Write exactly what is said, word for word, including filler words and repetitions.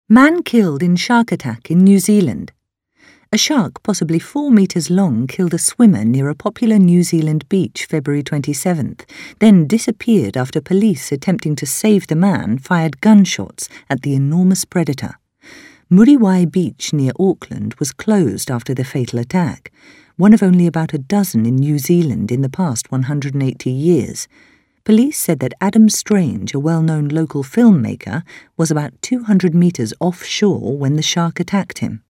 Man killed in shark attack in New Zealand. A shark possibly four metres long killed a swimmer near a popular New Zealand beach February twenty-seventh, then disappeared after police attempting to save the man fired gunshots at the enormous predator. Muriwai Beach near Auckland was closed after the fatal attack, one of only about a dozen in New Zealand in the past one hundred eighty years. Police said that Adam Strange, a well-known local filmmaker, was about two hundred metres offshore when the shark attacked him.